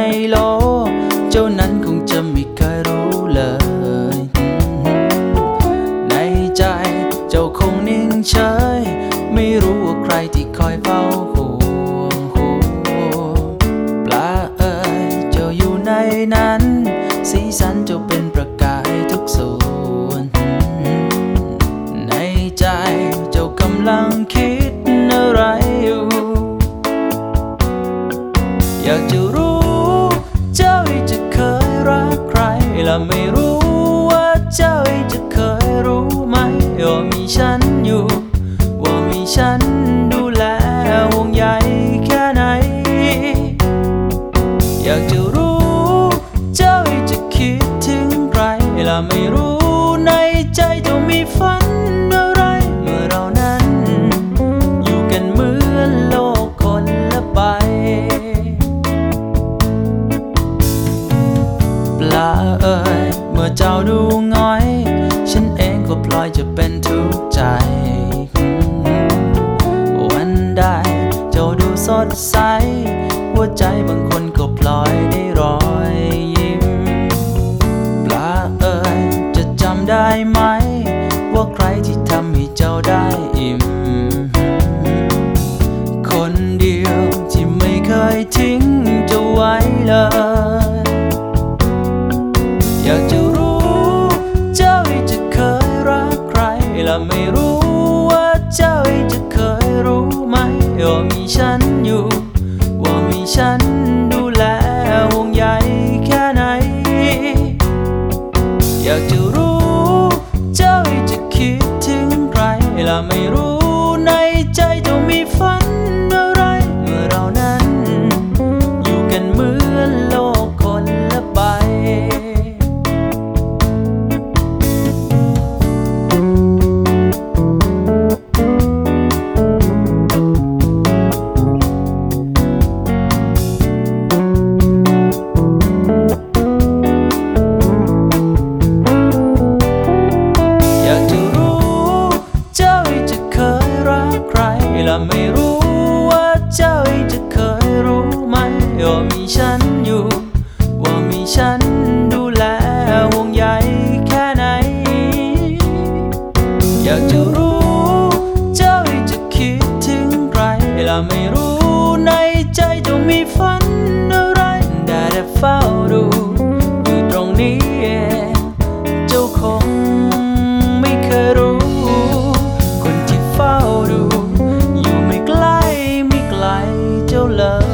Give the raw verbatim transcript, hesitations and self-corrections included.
โลเจ้านั้นคงจะไม่เคยรู้เลยในใจเจ้าคงนิ่งเฉยไม่รู้ว่าใครที่คอยเฝ้าห่วงปลาเอ๋ยเจ้าอยู่ในนั้นสีสันเจ้าเป็นประกายทุกส่วนในใจเจ้ากำลังคิดอะไรอยู่อยากจะรู้เจ้าจะเคยรักใครและไม่รู้ว่าเจ้าจะเคยรู้ไหมว่ามีฉันอยู่ว่ามีฉันดูแลห่วงใยแค่ไหนอยากจะรู้เจ้าจะคิดถึงใครและไม่รู้ในใจเจ้ามีฝันอะไรเมื่อเรานั้นอยู่กันเหมือนโลกคนละใบปลาเอ๋ยเมื่อเจ้าดูง้อยฉันเองก็พลอยจะเป็นทุกข์ใจวันใดเจ้าดูสดใสหัวใจบางคนก็พลอยได้รอยยิ้มปลาเอ๋ยจะจำได้ไหมว่าใครที่ทำให้เจ้าได้อิ่มคนเดียวที่ไม่เคยทิ้งเจ้าไว้เลยอยากจะรู้เจ้าจะเคยรักใครและไม่รู้ว่าเจ้าจะเคยรู้ไหมว่ามีฉันอยู่ว่ามีฉันดูแลห่วงใยแค่ไหนอยากจะรู้เจ้าจะคิดถึงใครและไม่รู้ในใจเจ้ามีฝันอะไรเมื่อเรานั้นอยู่กันเหมือนโลกคนละใบอยากจะรู้เจ้าจะเคยรักใครและไม่รู้ว่าเจ้าจะเคยรู้ไหมว่ามีฉันอยู่ว่ามีฉันดูแลห่วงใยแค่ไหนอยากจะรู้เจ้าจะคิดถึงใครและไม่รู้ในใจเจ้ามีฝันอะไรได้แต่เฝ้าดูอยู่ตรงนี้เจ้าคงไม่เคยรู้คนที่เฝ้าดูอยู่ไม่ไกลไม่ไกลเจ้าเลย